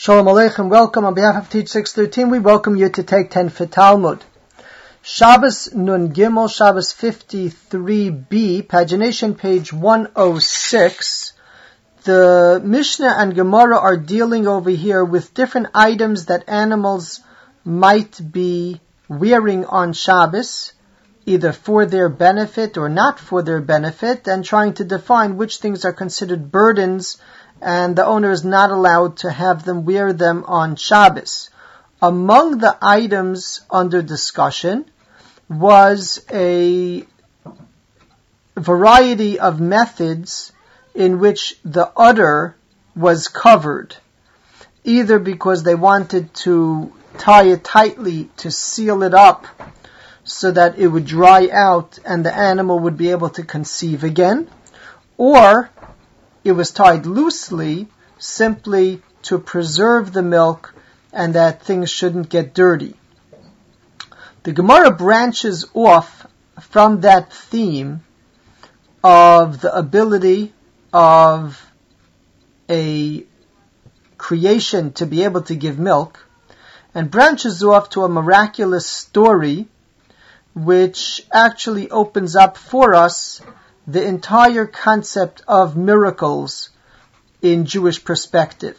Shalom Aleichem, welcome on behalf of Teach 613. We welcome you to take 10 for Talmud. Shabbos Nun Gimel, Shabbos 53b, pagination page 106. The Mishnah and Gemara are dealing over here with different items that animals might be wearing on Shabbos, either for their benefit or not for their benefit, and trying to define which things are considered burdens and the owner is not allowed to have them wear them on Shabbos. Among the items under discussion was a variety of methods in which the udder was covered, either because they wanted to tie it tightly to seal it up so that it would dry out and the animal would be able to conceive again, or it was tied loosely simply to preserve the milk and that things shouldn't get dirty. The Gemara branches off from that theme of the ability of a creation to be able to give milk and branches off to a miraculous story which actually opens up for us the entire concept of miracles in Jewish perspective.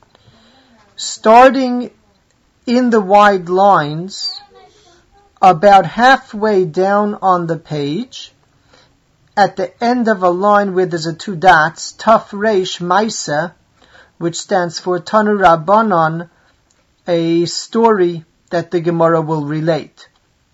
Starting in the wide lines, about halfway down on the page, at the end of a line where there's a two dots, Taf Reish Maisa, which stands for Tanu Rabbanon, a story that the Gemara will relate.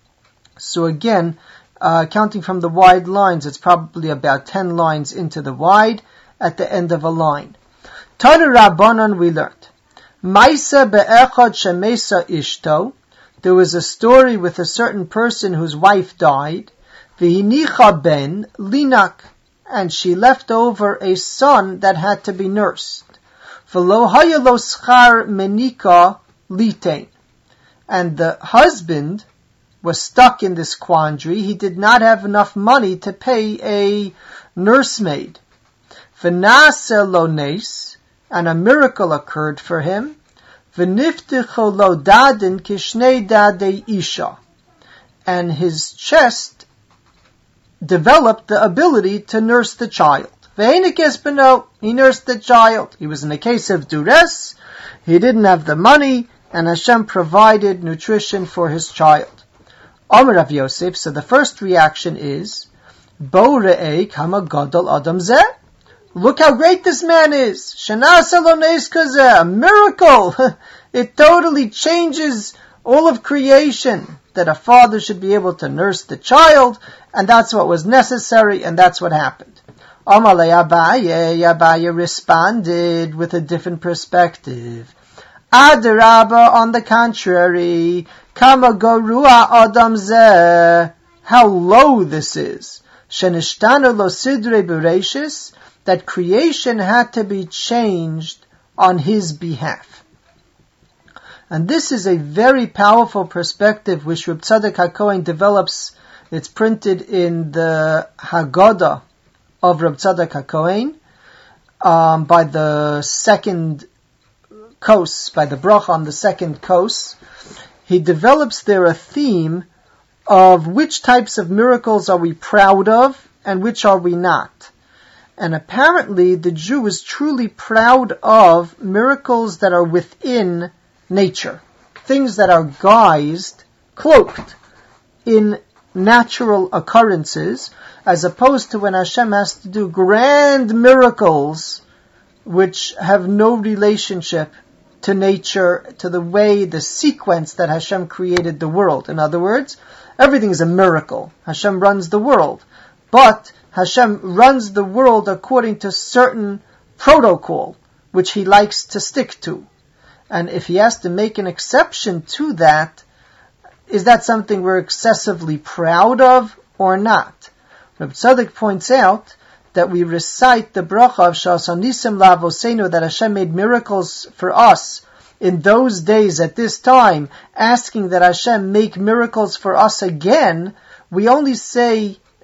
So again, counting from the wide lines, it's probably about 10 lines into the wide at the end of a line. Tanu Rabbanon, we learned. Maisa be'echad shemesa ishto. There was a story with a certain person whose wife died. V'hinicha ben linak. And she left over a son that had to be nursed. V'lo haya lo schar menika litein. And the husband was stuck in this quandary. He did not have enough money to pay a nursemaid. V'naseh lo nes, and a miracle occurred for him. V'nifticho lo dadin kishnei dadei isha, and his chest developed the ability to nurse the child. Ve'enikes beno, he nursed the child. He was in a case of duress. He didn't have the money, and Hashem provided nutrition for his child. Amar Rav Yosef, so the first reaction is, Bo re'ei kama gadol adam zeh. Look how great this man is. Shenasa lo neis kazeh, a miracle. It totally changes all of creation, that a father should be able to nurse the child, and that's what was necessary, and that's what happened. Amar Abaye responded with a different perspective. Adarabba, on the contrary, Kama gorua adam zeh, how low this is. Shenishtanu lo sidre bereshis, that creation had to be changed on his behalf. And this is a very powerful perspective which Reb Tzadok HaKohen develops. It's printed in the Haggadah of Reb Tzadok HaKohen by the second kos, by the bracha on the second kos. He develops there a theme of which types of miracles are we proud of and which are we not. And apparently the Jew is truly proud of miracles that are within nature. Things that are guised, cloaked in natural occurrences, as opposed to when Hashem has to do grand miracles which have no relationship to nature, to the way, the sequence that Hashem created the world. In other words, everything is a miracle. Hashem runs the world. But Hashem runs the world according to certain protocol, which He likes to stick to. And if He has to make an exception to that, is that something we're excessively proud of or not? Reb Tzadok points out that we recite the bracha of Shasanisim Lavosenu, that Hashem made miracles for us in those days at this time, asking that Hashem make miracles for us again. We only say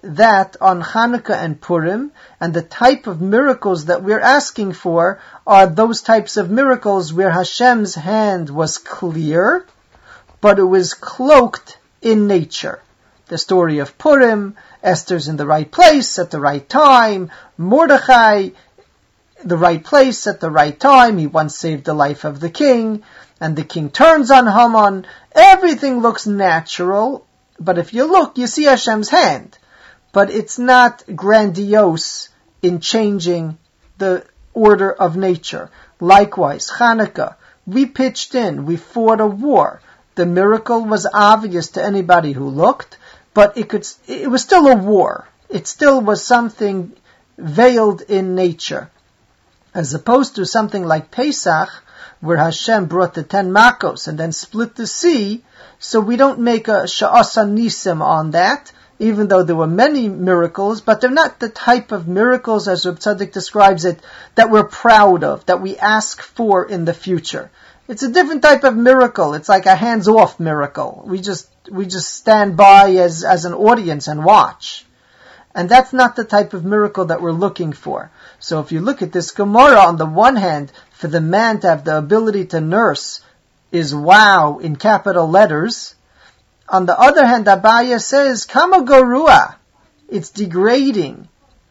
that on Hanukkah and Purim, and the type of miracles that we're asking for are those types of miracles where Hashem's hand was clear, but it was cloaked in nature. The story of Purim, Esther's in the right place at the right time, Mordechai, the right place at the right time, he once saved the life of the king, and the king turns on Haman. Everything looks natural, but if you look, you see Hashem's hand. But it's not grandiose in changing the order of nature. Likewise, Hanukkah, we pitched in, we fought a war. The miracle was obvious to anybody who looked, but it was still a war. It still was something veiled in nature. As opposed to something like Pesach, where Hashem brought the 10 Makos and then split the sea, so we don't make a Sha'asa Nisim on that, even though there were many miracles, but they're not the type of miracles, as Reb Tzadok describes it, that we're proud of, that we ask for in the future. It's a different type of miracle. It's like a hands-off miracle. We just stand by as an audience and watch. And that's not the type of miracle that we're looking for. So if you look at this Gemara, on the one hand, for the man to have the ability to nurse is wow in capital letters. On the other hand, Abaya says, Kama Gorua, it's degrading.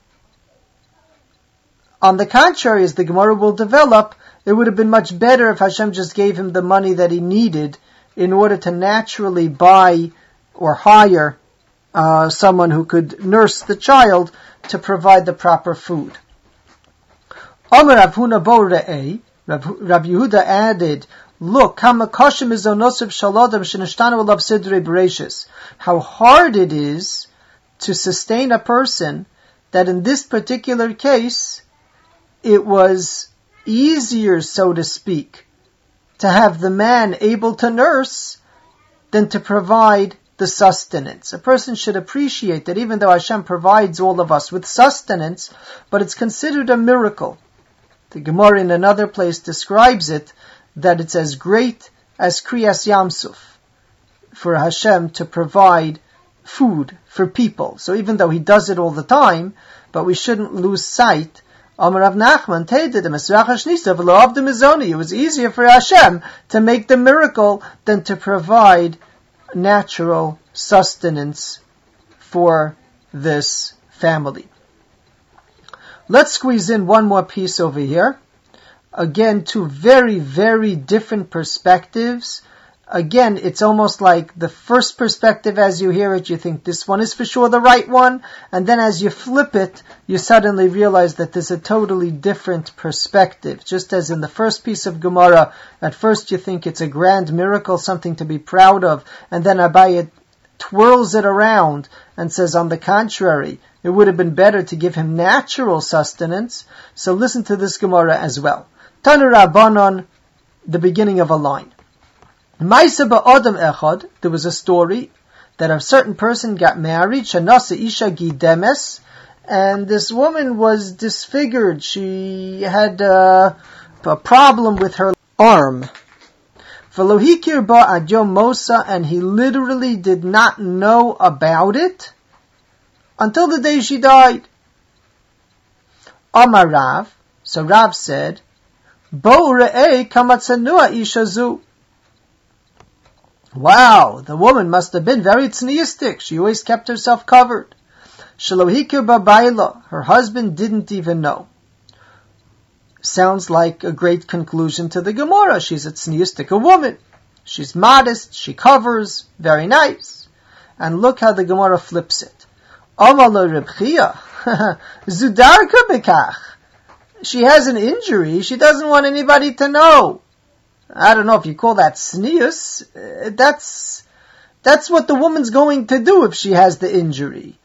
On the contrary, as the Gemara will develop, it would have been much better if Hashem just gave him the money that he needed in order to naturally buy or hire someone who could nurse the child to provide the proper food. Omer Rav Huna bo re'eh, Rav Yehuda added, look, how hard it is to sustain a person that in this particular case, it was easier, so to speak, to have the man able to nurse than to provide the sustenance. A person should appreciate that even though Hashem provides all of us with sustenance, but it's considered a miracle. The Gemara in another place describes it, that it's as great as Kriyas Yamsuf for Hashem to provide food for people. So even though He does it all the time, but we shouldn't lose sight. Amar Rav Nachman, it was easier for Hashem to make the miracle than to provide natural sustenance for this family. Let's squeeze in one more piece over here. Again, two very, very different perspectives. Again, it's almost like the first perspective, as you hear it, you think this one is for sure the right one, and then as you flip it, you suddenly realize that there's a totally different perspective. Just as in the first piece of Gemara, at first you think it's a grand miracle, something to be proud of, and then Abaye twirls it around and says, on the contrary, it would have been better to give him natural sustenance. So listen to this Gemara as well. Tanu Rabbanon, the beginning of a line. Maisa ba'odam echad, there was a story that a certain person got married, Shanasa Isha Gidemes, and this woman was disfigured. She had a problem with her arm. Velohikir ba'adyo Mosa, and he literally did not know about it until the day she died. Amar Rav, so Rav said, Bo re'eh kamatsanua ishazu. Wow, the woman must have been very tzniistic. She always kept herself covered. Shalohikir babayla, her husband didn't even know. Sounds like a great conclusion to the Gemara. She's a tzniistic woman. She's modest, she covers, very nice. And look how the Gemara flips it. Amala Reb Chia, Zudarka bekach. She has an injury, she doesn't want anybody to know. I don't know if you call that sneus. That's what the woman's going to do if she has the injury.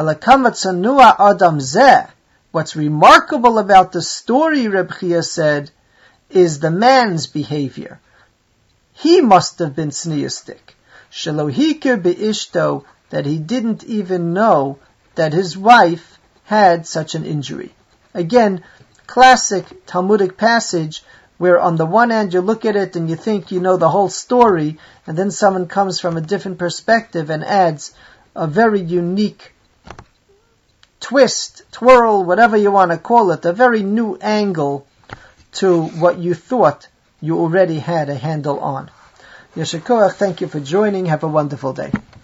What's remarkable about the story, Reb Chia said, is the man's behavior. He must have been sneistic. Shalohikir beishto, that he didn't even know that his wife had such an injury. Again, classic Talmudic passage where on the one hand you look at it and you think you know the whole story, and then someone comes from a different perspective and adds a very unique twist, twirl, whatever you want to call it, a very new angle to what you thought you already had a handle on. Yeshua Koach, thank you for joining. Have a wonderful day.